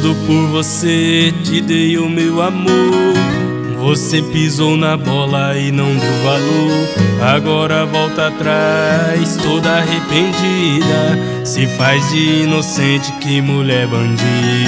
tudo por você, te dei o meu amor. Você pisou na bola e não deu valor. Agora volta atrás, toda arrependida. Se faz de inocente, que mulher bandida.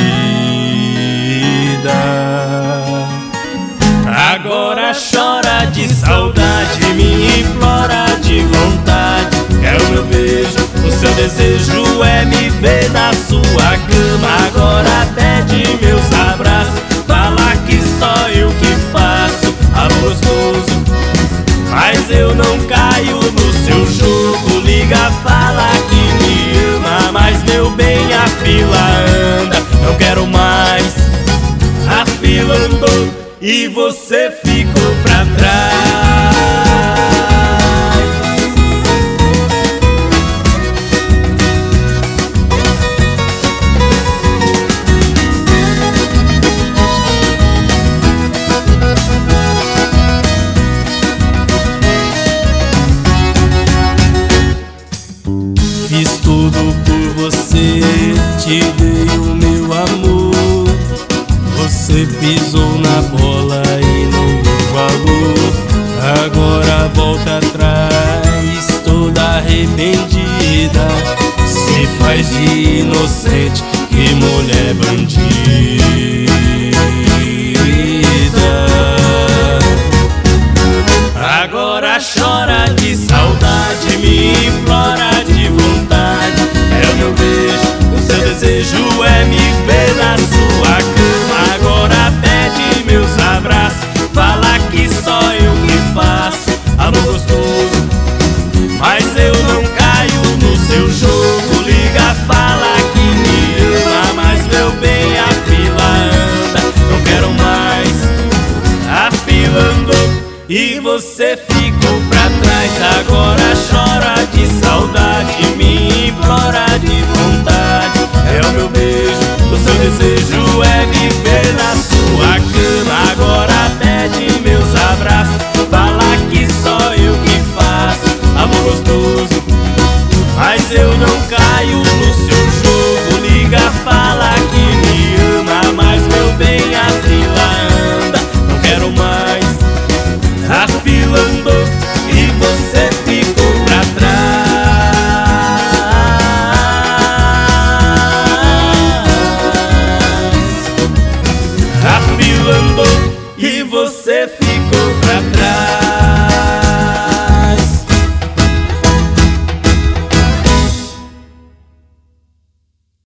Agora chora de saudade, me implora de vontade. Quero meu beijo, o seu desejo é me ver na sua cama. Agora pede meus abraços, fala que só eu que faço amor gostoso, mas eu não caio no seu jogo. Liga, fala que me ama, mas meu bem, a fila anda. Não quero mais, a fila andou e você ficou pra trás. Fiz tudo por você, te dei o meu amor. Você pisou na bola e não deu valor. Agora volta atrás, toda arrependida. Se faz de inocente, que mulher bandida. Agora chora de saudade, me implora de vontade. É o meu beijo, o seu desejo é me ver na sua cama. Agora pede meus abraços, fala que só eu que faço amor gostoso, mas eu não caio no seu jogo. Liga, fala que me ama, mas meu bem, a fila anda. Não quero mais, a fila andou e você ficou pra trás. Agora chora de saudade, me implora de vontade. É o meu beijo, o seu desejo é viver na sua cama. Agora pede meus abraços, fala que só eu que faço amor gostoso, mas eu não caio no seu jogo. Liga, fala que me ama, mas meu bem, a fila anda. Não quero mais, a fila andou e você ficou pra trás. A fila andou e você ficou